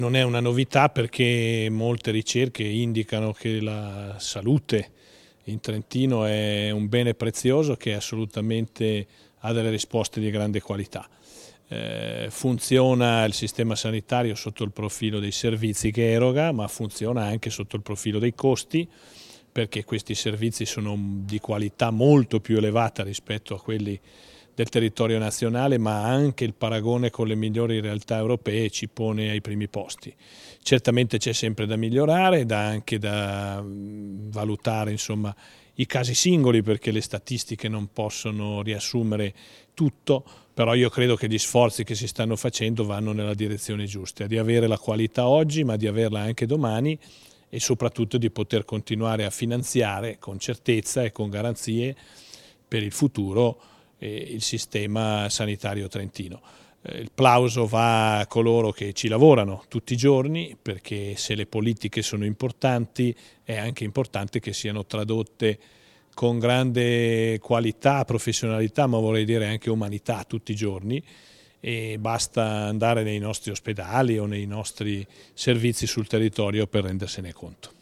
Non è una novità perché molte ricerche indicano che la salute in Trentino è un bene prezioso che assolutamente ha delle risposte di grande qualità. Funziona il sistema sanitario sotto il profilo dei servizi che eroga, ma funziona anche sotto il profilo dei costi, perché questi servizi sono di qualità molto più elevata rispetto a quelli del territorio nazionale, ma anche il paragone con le migliori realtà europee ci pone ai primi posti. Certamente c'è sempre da migliorare, anche da valutare insomma, i casi singoli, perché le statistiche non possono riassumere tutto, però io credo che gli sforzi che si stanno facendo vanno nella direzione giusta, di avere la qualità oggi ma di averla anche domani, e soprattutto di poter continuare a finanziare con certezza e con garanzie per il futuro il sistema sanitario trentino. Il plauso va a coloro che ci lavorano tutti i giorni, perché se le politiche sono importanti è anche importante che siano tradotte con grande qualità, professionalità, ma vorrei dire anche umanità tutti i giorni, e basta andare nei nostri ospedali o nei nostri servizi sul territorio per rendersene conto.